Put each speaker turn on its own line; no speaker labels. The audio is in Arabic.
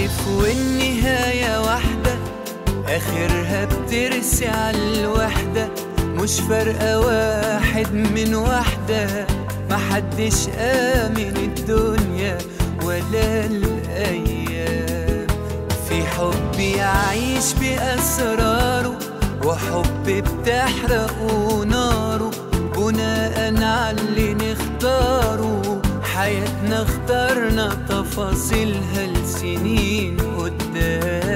عارف والنهاية واحدة، آخرها بترسي عالوحدة. مش فارقة واحد من واحدة، محدش آمن الدنيا ولا الأيام. في حب يعيش بأسراره، وحب بتحرقه ناره، بناء على اللي نختاره. حياتنا اخترنا تفاصيلها لسنين قدام.